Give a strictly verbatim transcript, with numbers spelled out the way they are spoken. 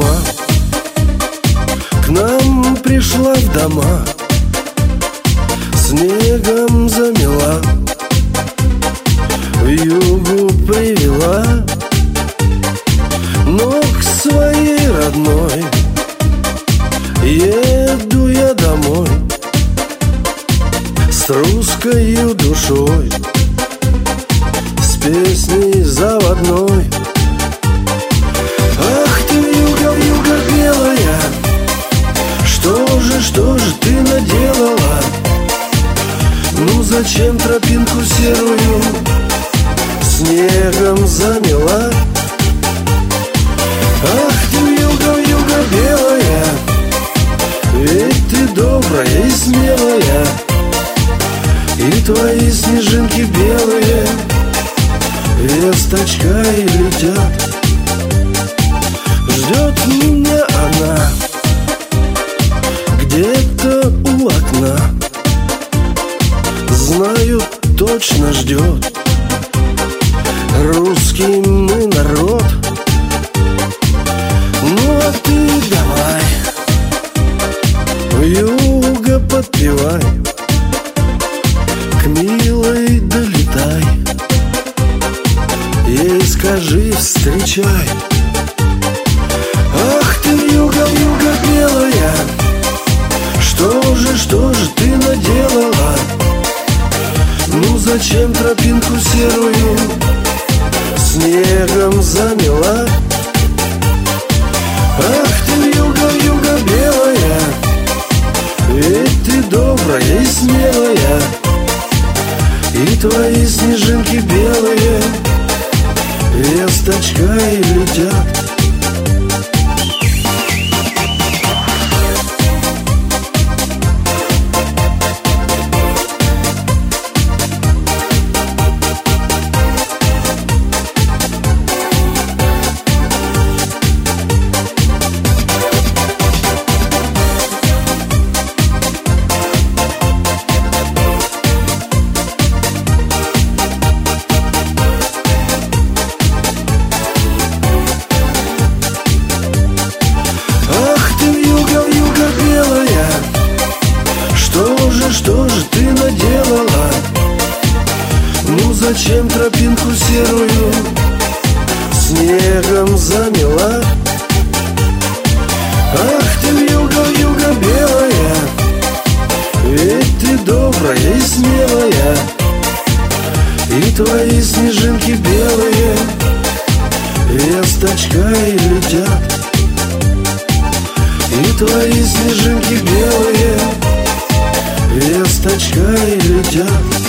зима к нам пришла в дома, снегом замела, в югу привела, но к своей родной еду я домой с русскою душой, с песней заводной. Ах ты, вьюга, вьюга белая, что же, что же ты наделала? Ну зачем тропинку серую снегом замела? Ах ты, вьюга, вьюга белая, ведь ты добрая и смелая, и твои снежинки белые весточкой летят. Ждет меня она где-то у окна, знаю, точно ждет. Русский мы народ. Ну а ты давай вьюга подпевай, к милой долетай, ей скажи встречай. Ах ты, вьюга, вьюга белая, что же, что же ты наделала? Ну зачем тропинку серую снегом замела? Ах ты, вьюга, вьюга белая, ведь ты добрая и смелая, и твои снежинки белые весточкой летят. Что же ты наделала? Ну зачем тропинку серую снегом замела? Ах ты, вьюга, вьюга белая, ведь ты добрая и смелая, и твои снежинки белые весточкой летят, и твои снежинки белые весточкой летят.